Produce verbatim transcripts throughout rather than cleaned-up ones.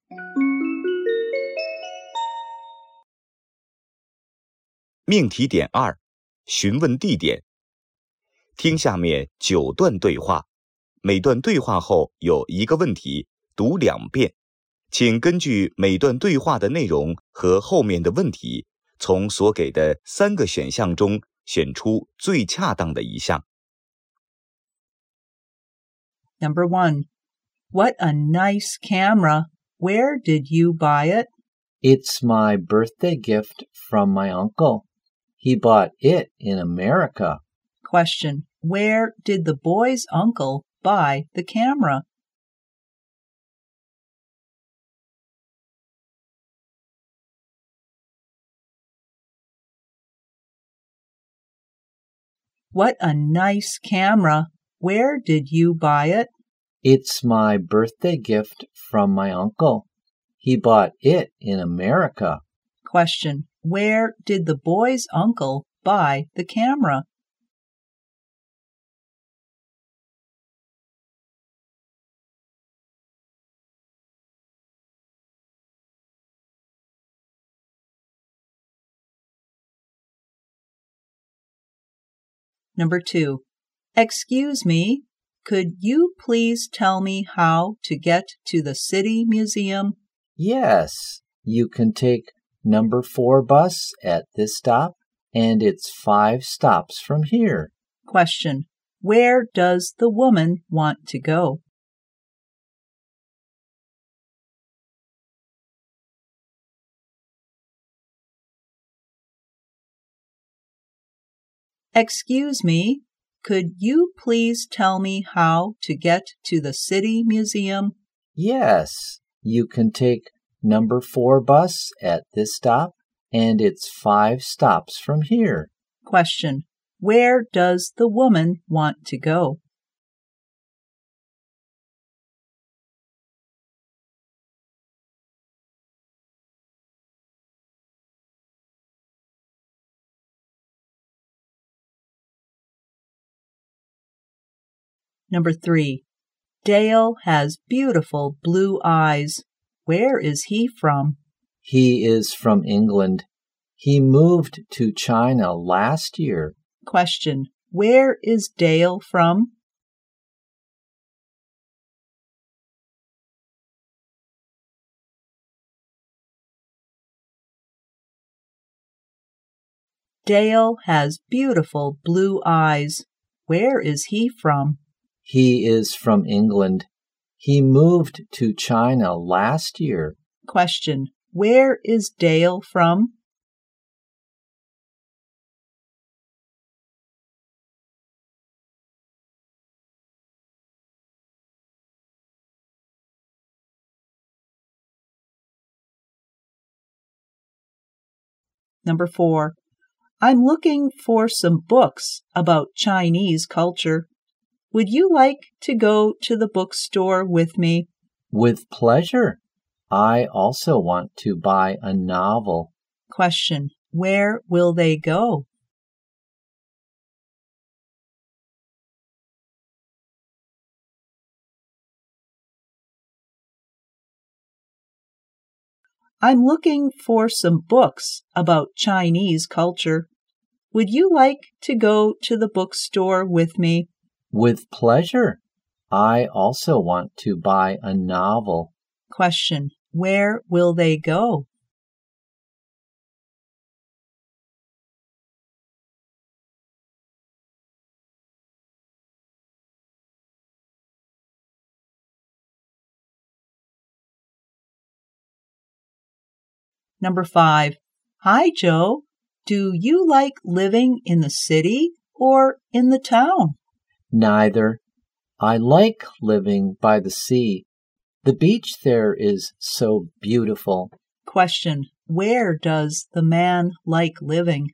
命题点二，询问地点。听下面九段对话，每段对话后有一个问题，读两遍。请根据每段对话的内容和后面的问题，从所给的三个选项中选出最恰当的一项。 Number one, what a nice camera. Where did you buy it? It's my birthday gift from my uncle. He bought it in America. Question, where did the boy's uncle buy the camera? What a nice camera. Where did you buy it? It's my birthday gift from my uncle. He bought it in America. Question, where did the boy's uncle buy the camera? Number two, excuse me, could you please tell me how to get to the City Museum? Yes, you can take number four bus at this stop, and it's five stops from here. Question, where does the woman want to go? Excuse me, could you please tell me how to get to the City Museum? Yes, you can take number four bus at this stop, and it's five stops from here. Question, where does the woman want to go? Number three, Dale has beautiful blue eyes. Where is he from? He is from England. He moved to China last year. Question, where is Dale from? Dale has beautiful blue eyes. Where is he from? He is from England. He moved to China last year. Question, where is Dale from? Number four, I'm looking for some books about Chinese culture. Would you like to go to the bookstore with me? With pleasure. I also want to buy a novel. Question, where will they go? I'm looking for some books about Chinese culture. Would you like to go to the bookstore with me? With pleasure. I also want to buy a novel. Question, where will they go? Number five, hi Joe, do you like living in the city or in the town? Neither. I like living by the sea. The beach there is so beautiful. Question, where does the man like living?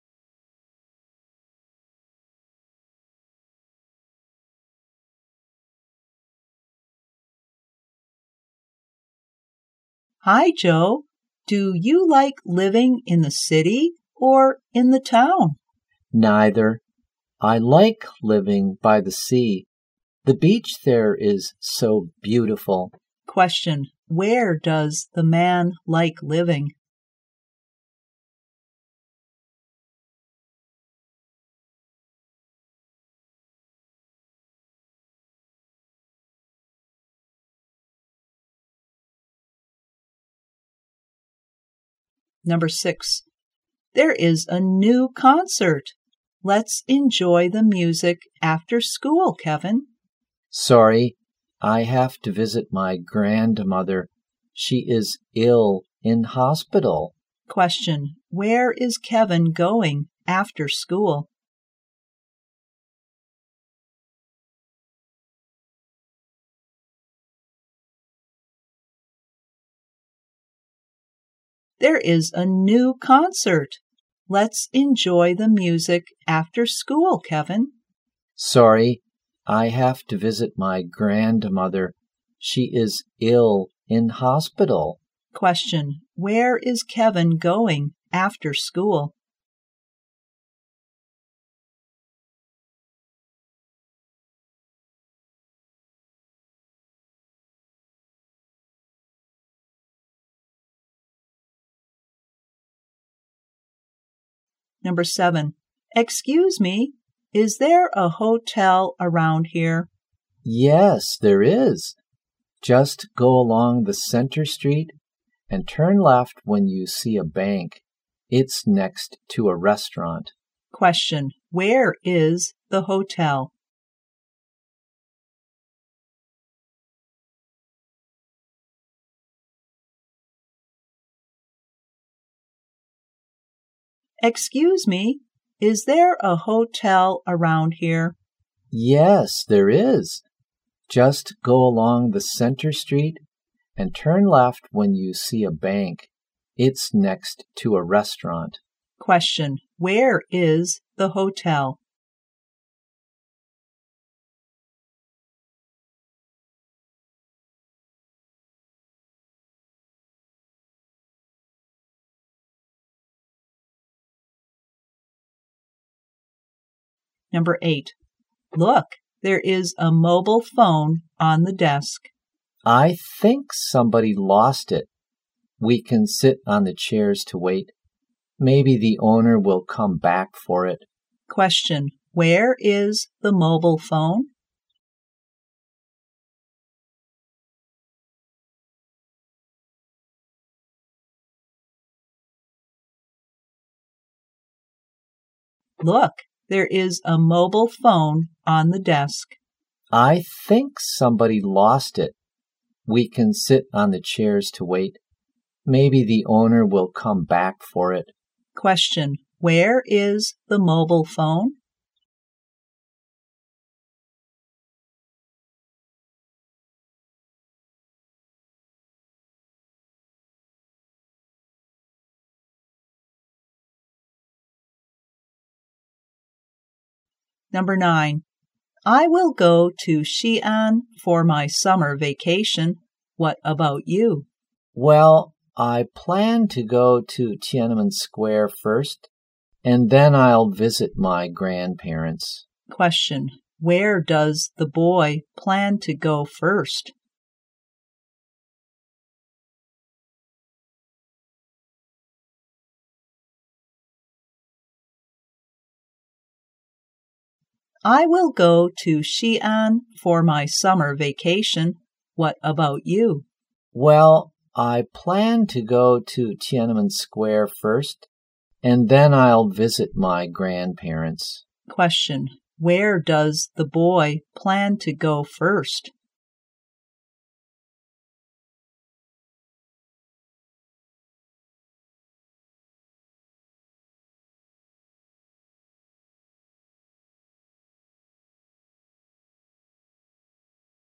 Hi Joe, do you like living in the city or in the town? Neither. I like living by the sea. The beach there is so beautiful. Question, where does the man like living? Number six. There is a new concert. Let's enjoy the music after school, Kevin. Sorry, I have to visit my grandmother. She is ill in hospital. Question. Where is Kevin going after school? There is a new concert. Let's enjoy the music after school, Kevin. Sorry, I have to visit my grandmother. She is ill in hospital. Question. Where is Kevin going after school? Number seven. Excuse me, is there a hotel around here? Yes, there is. Just go along the center street and turn left when you see a bank. It's next to a restaurant. Question. Where is the hotel? Excuse me, is there a hotel around here? Yes, there is. Just go along the center street and turn left when you see a bank. It's next to a restaurant. Question. Where is the hotel? Number eight. Look, there is a mobile phone on the desk. I think somebody lost it. We can sit on the chairs to wait. Maybe the owner will come back for it. Question. Where is the mobile phone? Look, there is a mobile phone on the desk. I think somebody lost it. We can sit on the chairs to wait. Maybe the owner will come back for it. Question. Where is the mobile phone? Number nine. I will go to Xi'an for my summer vacation. What about you? Well, I plan to go to Tiananmen Square first, and then I'll visit my grandparents. Question. Where does the boy plan to go first? I will go to Xi'an for my summer vacation. What about you? Well, I plan to go to Tiananmen Square first, and then I'll visit my grandparents. Question. Where does the boy plan to go first?